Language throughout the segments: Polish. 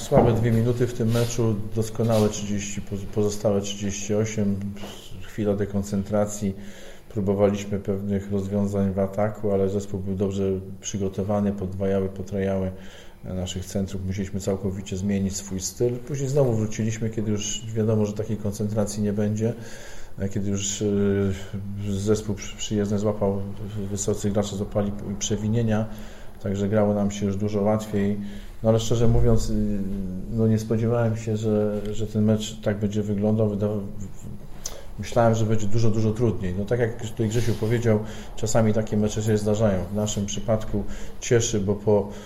słabe 2 minuty w tym meczu, doskonałe 30, pozostałe 38, chwila dekoncentracji. Próbowaliśmy pewnych rozwiązań w ataku, ale zespół był dobrze przygotowany, podwajały, potrajały naszych centrów. Musieliśmy całkowicie zmienić swój styl. Później znowu wróciliśmy, kiedy już wiadomo, że takiej koncentracji nie będzie. Kiedy już zespół przyjezdny złapał, wysocy gracze złapali przewinienia, także grało nam się już dużo łatwiej. No ale szczerze mówiąc, no nie spodziewałem się, że ten mecz tak będzie wyglądał. Myślałem, że będzie dużo, dużo trudniej. No tak jak tutaj Grzesiu powiedział, czasami takie mecze się zdarzają. W naszym przypadku cieszy, bo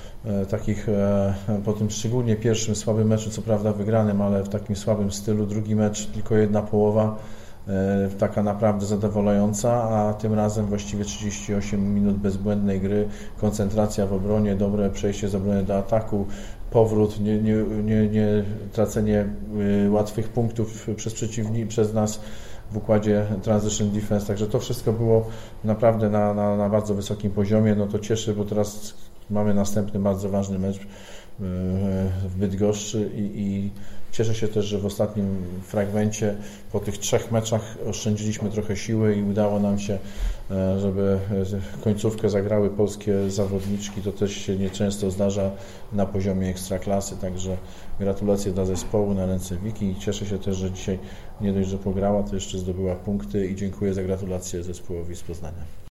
po tym szczególnie pierwszym słabym meczu, co prawda wygranym, ale w takim słabym stylu, drugi mecz tylko jedna połowa, taka naprawdę zadowalająca, a tym razem właściwie 38 minut bezbłędnej gry, koncentracja w obronie, dobre przejście z obrony do ataku, powrót, nie tracenie łatwych punktów przez nas w układzie Transition Defense, także to wszystko było naprawdę na bardzo wysokim poziomie. No to cieszy, bo teraz mamy następny bardzo ważny mecz w Bydgoszczy i cieszę się też, że w ostatnim fragmencie po tych 3 meczach oszczędziliśmy trochę siły i udało nam się, żeby końcówkę zagrały polskie zawodniczki. To też się nieczęsto zdarza na poziomie ekstraklasy, także gratulacje dla zespołu na ręce Wiki. Cieszę się też, że dzisiaj nie dość, że pograła, to jeszcze zdobyła punkty i dziękuję za gratulacje zespołowi z Poznania.